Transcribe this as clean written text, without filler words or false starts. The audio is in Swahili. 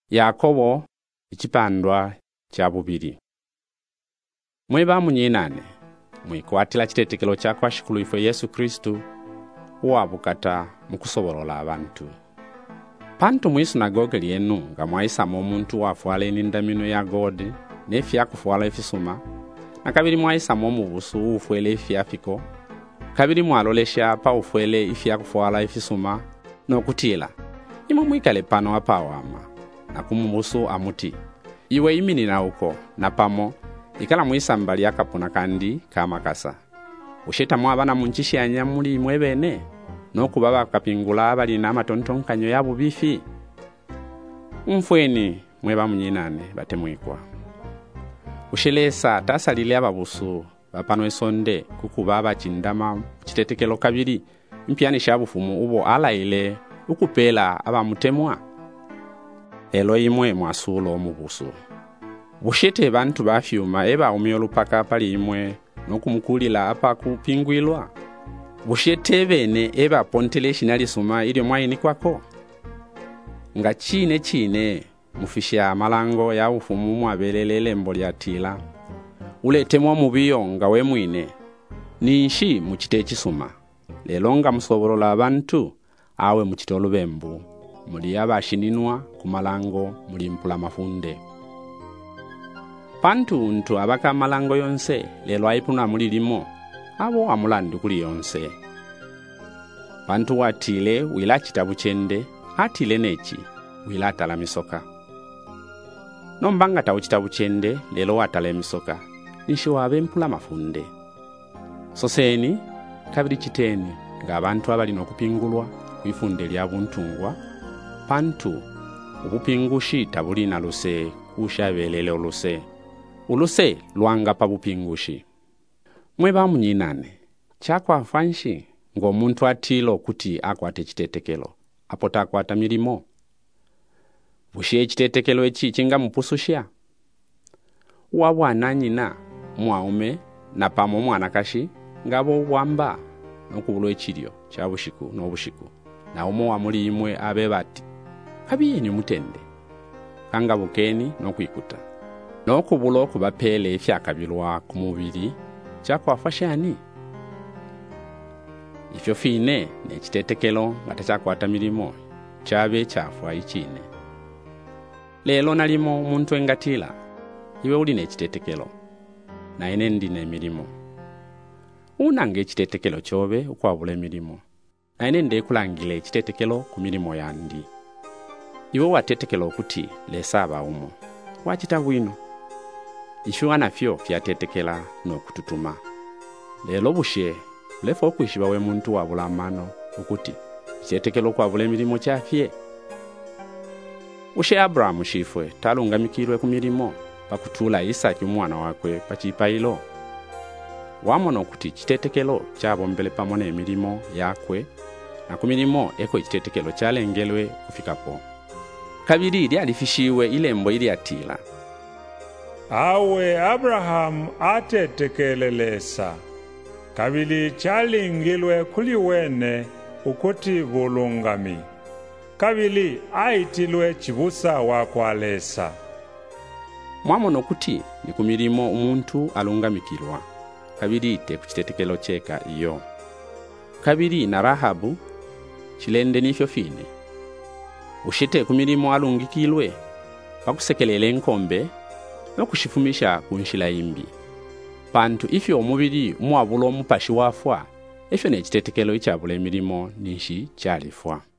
Yakobo ekipandwa kya bubiri. Mweba munyinane mwikwatila kitetekelo kya kwashikulu ifwe Yesu Kristu uwabukata mukusobolola abantu. Pantu mwisinagoge lyenu nga mwaisama omuntu wafuala enindamino ya godi nefya kufuala efisuma, na kabiri mwaisama omubusu ufwele efyafiko, kabiri mwalolesha pa ufwele ifya kufuala efisuma n'okutila. Imwe mwikale pano apawama na kumubusu amuti, iwe iminina uko na pamo ikala mwisamba lyakapuna kandi kamakasa. Usheta mwabana munchishi ya nyamuli mwebene n'okubaba kapingula abali n'amatontonkanyo yabu bifi. Mfweni mweba munyinane batemwikwa. Ushelesa tasalile ababusu bapano esonde kukubaba chindama chitetekelo kabiri mpyani shabufumu ubo alaile ukupela abamutemwa. Elo imwe mwasulo omubusu. Bushete bantu bafyuma eba umyolupaka pali imwe nokumukulila apa kupingwilwa. Bushete bene eba pontele shinali suma ili mwaini kwako. Nga chine mufisha malango ya ufumu mwabelelele mboli atila. Uletemwa mubiyo nga we mwine. Ninshi muchite chisuma. Lelonga musobolola abantu awe muchite olubembu. Muli abashininwa kumalango muli mpula mafunde. Pantu untu abaka malango yonse lelo aipuna muli limo abo amulandu kuli yonse. Pantu watile wila chitabu chende atile nechi wila atala misoka. Nombanga tawu chitabu chende lelo atala misoka nishi wabe mpula mafunde. Soseni kabiri chiteni nga abantu abali nokupingulwa kwifunde lya buntungwa. Pantu ubupingushi tabuli na luse kushabelele oluse. Uluse luanga pa bupingushi. Mweba munyinane chakwa afanshi ngo muntu atilo kuti akwate chitetekelo apota akwata milimo. Bushe chitetekelo echi chinga mupusushia. Wabwana nyina mwaume na pamo mwanakashi ngabo wamba nokubulo echilio cha bushiku no bushiku. Na umo wa muri imwe abe bati kabiyenyu mutende kanga bukeni nokwikuta nokubulo kubapele efyakabilwa ku mubiri chakwafashani. Ifyo fine ne chitetekelo ngatachakwata milimo chabe chafwa ichine. Lelo nalimo umuntu engatila iwe uli ne chitetekelo na ine ndine milimo. Unange chitetekelo chobe ukwabula emilimo na ine ndekulangile chitetekelo ku milimo yandi. Iwe watetekelo kuti lesaba umo wachita bwino. Ishuwa nafyo fyatetekela no kututuma. Lelo bushe lefo kwishiba we muntu wabula mano ukuti chitetekelo kwabula emilimo chafye. Ushe Abrahamu shifwe talungamikirwe ku milimo pakutula Isaki umwana wakwe pachipailo. Wamono kuti chitetekelo chabombele pamone emilimo yakwe na ku milimo eko chitetekelo chalengelwe kufikapo. Kabiri ili alifishiwe ilembo ili atila. Awe Abraham atetekelelesa. Kabili chalingilwe kuliwene ukuti bulungami. Kabili aitilwe chibusa wakwalesa. Mwamono kuti ni kumilimo umuntu alungamikirwa. Kabili ite kuchitetekelo cheka iyo. Kabili na Rahabu chilende nifyo fine. Ushite kumilimo alungikilwe pakusekelele nkombe no kushifumisha kunshila imbi. Pantu ifyo omubiri umwabulo mupashi wafwa efyo ne chitetekelo ichabule milimo nishi chalifwa.